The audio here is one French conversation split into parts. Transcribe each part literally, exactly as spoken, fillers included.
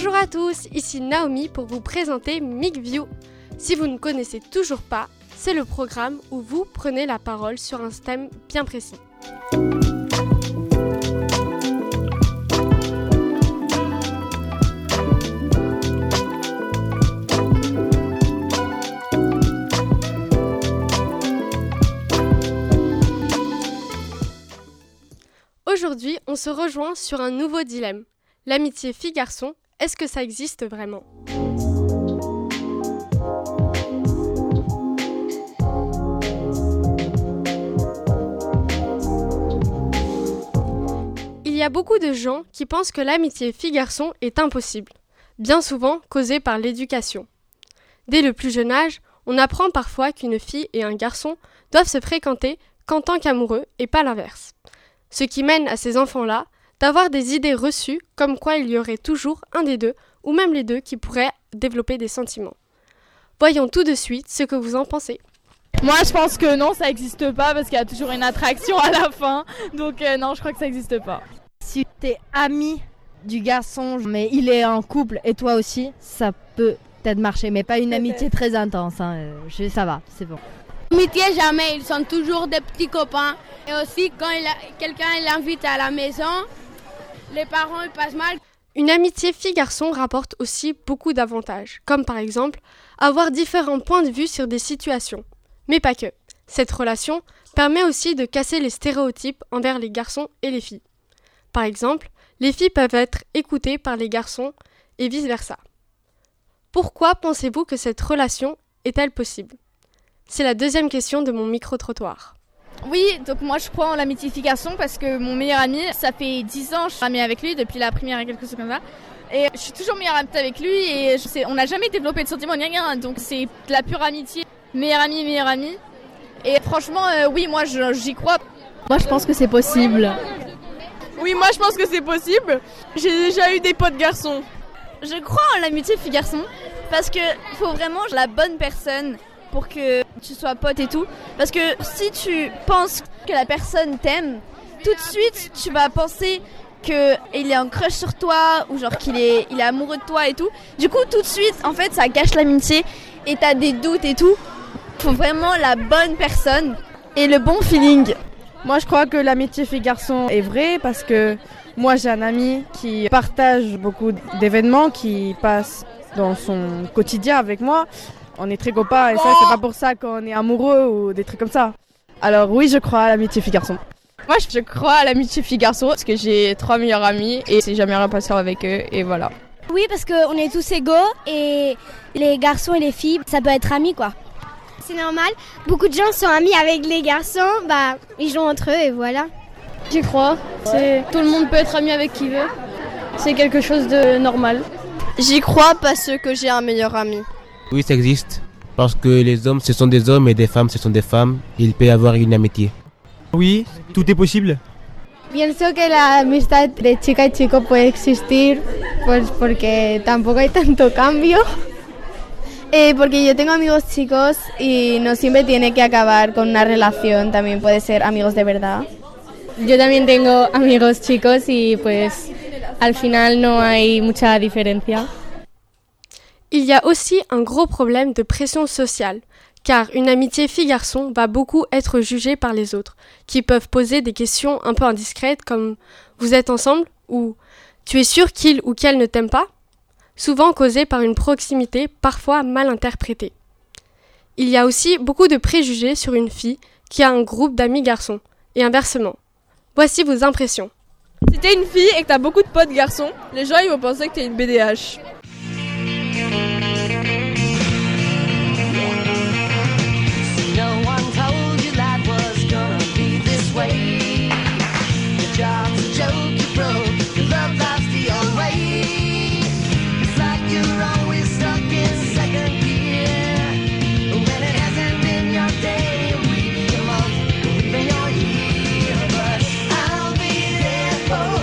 Bonjour à tous, ici Naomi pour vous présenter MicView. Si vous ne connaissez toujours pas, c'est le programme où vous prenez la parole sur un thème bien précis. Aujourd'hui, on se rejoint sur un nouveau dilemme. L'amitié fille-garçon, est-ce que ça existe vraiment ? Il y a beaucoup de gens qui pensent que l'amitié fille-garçon est impossible, bien souvent causée par l'éducation. Dès le plus jeune âge, on apprend parfois qu'une fille et un garçon doivent se fréquenter qu'en tant qu'amoureux et pas l'inverse. Ce qui mène à ces enfants-là d'avoir des idées reçues comme quoi il y aurait toujours un des deux ou même les deux qui pourraient développer des sentiments. Voyons tout de suite ce que vous en pensez. Moi je pense que non, ça n'existe pas parce qu'il y a toujours une attraction à la fin, donc euh, non, je crois que ça n'existe pas. Si t'es ami du garçon mais il est en couple et toi aussi, ça peut peut-être marcher, mais pas une amitié très intense, hein. je, ça va, c'est bon. Amitié jamais, ils sont toujours des petits copains. Et aussi quand il a, quelqu'un l'invite à la maison, les parents ils passent mal. Une amitié fille-garçon rapporte aussi beaucoup d'avantages, comme par exemple avoir différents points de vue sur des situations. Mais pas que. Cette relation permet aussi de casser les stéréotypes envers les garçons et les filles. Par exemple, les filles peuvent être écoutées par les garçons et vice-versa. Pourquoi pensez-vous que cette relation est-elle possible ? C'est la deuxième question de mon micro-trottoir. Oui, donc moi je crois en l'amitié fille-garçon parce que mon meilleur ami, ça fait dix ans que je suis amie avec lui, depuis la primaire et quelque chose comme ça. Et je suis toujours meilleure amie avec lui et je sais, on n'a jamais développé de sentiments ni rien, donc c'est de la pure amitié. Meilleur ami, meilleur ami. Et franchement, euh, oui, moi je, j'y crois. Moi je pense que c'est possible. Oui, moi je pense que c'est possible. J'ai déjà eu des potes garçons. Je crois en l'amitié fille-garçon parce que faut vraiment la bonne personne pour que tu sois pote et tout. Parce que si tu penses que la personne t'aime, tout de suite tu vas penser qu'il est en crush sur toi ou genre qu'il est, il est amoureux de toi et tout. Du coup tout de suite en fait ça gâche l'amitié et t'as des doutes et tout. Faut vraiment la bonne personne et le bon feeling. Moi je crois que l'amitié fille-garçon est vraie parce que moi j'ai un ami qui partage beaucoup d'événements, qui passe dans son quotidien avec moi. On est très copains et ça c'est pas pour ça qu'on est amoureux ou des trucs comme ça. Alors oui, je crois à l'amitié fille-garçon. Moi je crois à l'amitié fille-garçon parce que j'ai trois meilleurs amis et c'est jamais rien passé avec eux et voilà. Oui, parce qu'on est tous égaux et les garçons et les filles, ça peut être amis quoi. C'est normal, beaucoup de gens sont amis avec les garçons, bah ils jouent entre eux et voilà. J'y crois, c'est... tout le monde peut être ami avec qui veut, c'est quelque chose de normal. J'y crois parce que j'ai un meilleur ami. Oui, ça existe, parce que les hommes ce sont des hommes et des femmes ce sont des femmes, il peut y avoir une amitié. Oui, tout est possible. Pienso que la amistad de chica y chico puede existir, pues porque tampoco hay tanto cambio. Eh, porque yo tengo amigos chicos y no siempre tiene que acabar con una relación, también puede ser amigos de verdad. Yo también tengo amigos chicos y pues al final no hay mucha diferencia. Il y a aussi un gros problème de pression sociale, car une amitié fille-garçon va beaucoup être jugée par les autres, qui peuvent poser des questions un peu indiscrètes comme « vous êtes ensemble ?» ou « tu es sûr qu'il ou qu'elle ne t'aime pas ?» souvent causées par une proximité parfois mal interprétée. Il y a aussi beaucoup de préjugés sur une fille qui a un groupe d'amis garçons, et inversement. Voici vos impressions. Si t'es une fille et que t'as beaucoup de potes garçons, les gens ils vont penser que t'es une B D H.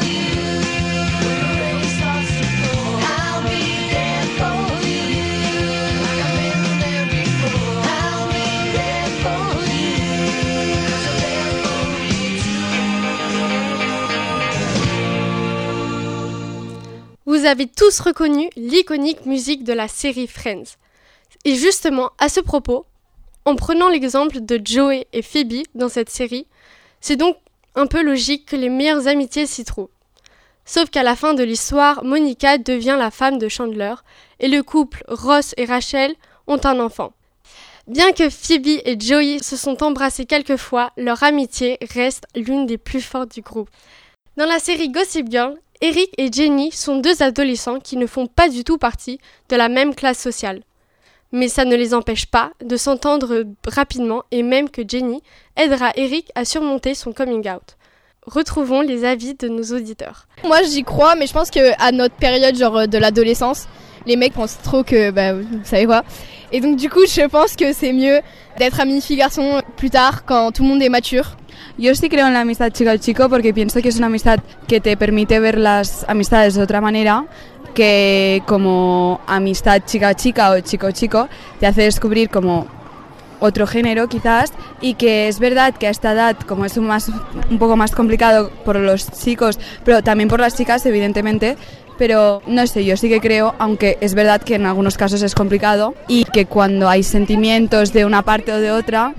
I'll be there for you. Vous avez tous reconnu l'iconique musique de la série Friends. Et justement, à ce propos, en prenant l'exemple de Joey et Phoebe dans cette série, c'est donc un peu logique que les meilleures amitiés s'y trouvent. Sauf qu'à la fin de l'histoire, Monica devient la femme de Chandler et le couple Ross et Rachel ont un enfant. Bien que Phoebe et Joey se sont embrassés quelques fois, leur amitié reste l'une des plus fortes du groupe. Dans la série Gossip Girl, Eric et Jenny sont deux adolescents qui ne font pas du tout partie de la même classe sociale. Mais ça ne les empêche pas de s'entendre rapidement et même que Jenny aidera Eric à surmonter son coming out. Retrouvons les avis de nos auditeurs. Moi j'y crois, mais je pense qu'à notre période genre de l'adolescence, les mecs pensent trop que, bah vous savez quoi. Et donc du coup je pense que c'est mieux d'être amis filles-garçons plus tard quand tout le monde est mature. Yo sí creo en la amistad chica-chico porque pienso que es una amistad que te permite ver las amistades de otra manera, que como amistad chica-chica o chico-chico te hace descubrir como otro género quizás, y que es verdad que a esta edad, como es un, más, un poco más complicado por los chicos, pero también por las chicas evidentemente, pero no sé, yo sí que creo, aunque es verdad que en algunos casos es complicado y que cuando hay sentimientos de una parte o de otra,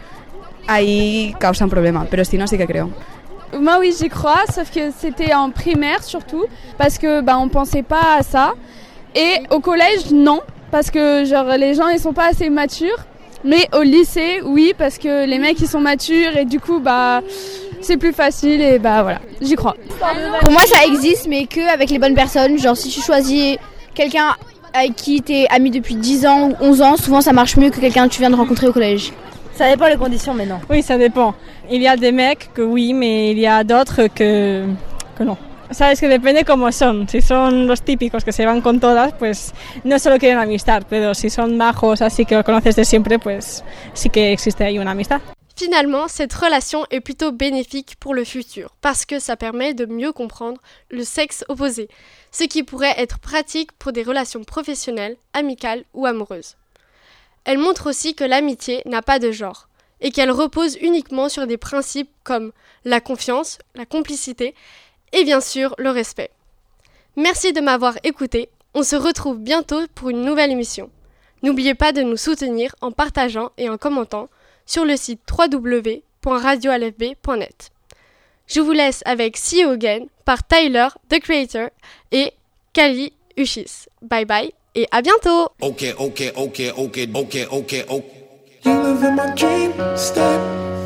ahí causa un problema, pero si no, sí que creo. Moi oui j'y crois, sauf que c'était en primaire surtout, parce que bah, on pensait pas à ça, et au collège non, parce que genre les gens ils sont pas assez matures, mais au lycée oui, parce que les mecs ils sont matures et du coup bah c'est plus facile et bah voilà, j'y crois. Pour moi ça existe mais que avec les bonnes personnes, genre si tu choisis quelqu'un avec qui t'es ami depuis dix ans ou onze ans, souvent ça marche mieux que quelqu'un que tu viens de rencontrer au collège. Ça dépend des conditions, mais non. Oui, ça dépend. Il y a des mecs que oui, mais il y a d'autres que, que no. Sabes que depende cómo son. Si son los típicos que se van con todas, pues no solo quieren amistad, pero si son majos, así que lo conoces de siempre, pues sí que existe ahí una amistad. Finalement, cette relation est plutôt bénéfique pour le futur, parce que ça permet de mieux comprendre le sexe opposé, ce qui pourrait être pratique pour des relations professionnelles, amicales ou amoureuses. Elle montre aussi que l'amitié n'a pas de genre et qu'elle repose uniquement sur des principes comme la confiance, la complicité et bien sûr le respect. Merci de m'avoir écouté, on se retrouve bientôt pour une nouvelle émission. N'oubliez pas de nous soutenir en partageant et en commentant sur le site w w w point radio l f b point net. Je vous laisse avec See You Again par Tyler, The Creator et Kali Uchis. Bye bye et à bientôt. Okay, okay, okay, okay, okay, okay, okay. You live in my dream state.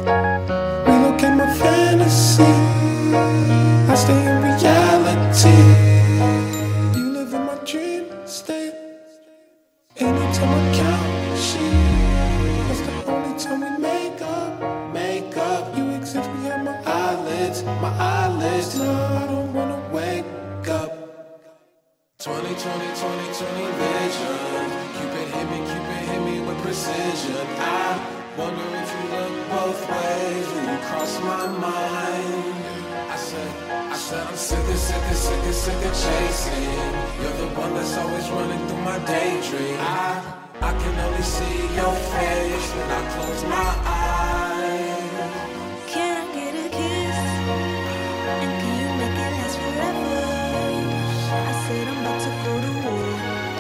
Relocate my fantasy. I stay in reality. You live in my dream state. Anytime I count sheep, that's the only time we make up, make up. You exist behind my eyelids, my eyelids. No, I don't wanna wake up. twenty, twenty, twenty, twenty vision. Cupid hit me, Cupid hit me with precision. I wonder if you look both ways when you cross my mind. I said, I said I'm sick of, sick of, sick of, sick of chasing. You're the one that's always running through my daydream. I, I can only see your face when I close my eyes. Can I get a kiss? And can you make it last forever? I said I'm about to go to war,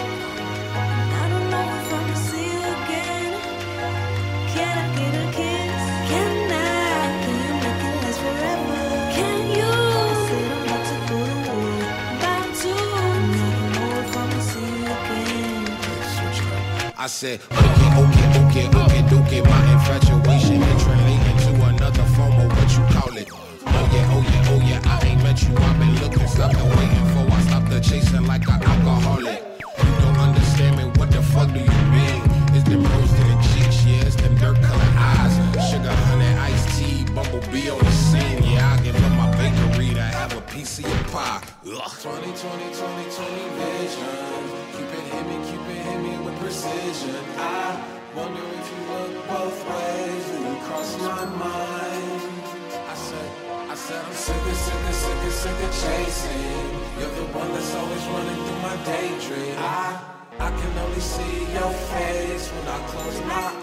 and I don't know if I'm gonna see you again. Can I get a kiss? Can I? Can you make it last forever? Can you? I said I'm about to go to war, about to, and I don't know if I'm gonna see you again. I said, okay, okay, okay, okay, okay. My infatuation is relating to another form of what you call it. Oh yeah, oh yeah, oh yeah, I ain't met you, I've been looking, stopped and waiting for, I stopped the chasing like an alcoholic. You don't understand me, what the fuck do you mean? It's them rose to the cheeks, yeah, it's them dirt colored eyes. Sugar, honey, iced tea, bumblebee on the scene. Yeah, I give up my bakery to have a piece of your pie. Ugh. twenty, twenty, twenty, twenty vision. Cupid hit me, Cupid hit me with precision. I wonder if you look both ways when you cross my mind. I said, I said I'm sick of, sick of, sick of, sick of chasing. You're the one that's always running through my daydream. I, I can only see your face when I close my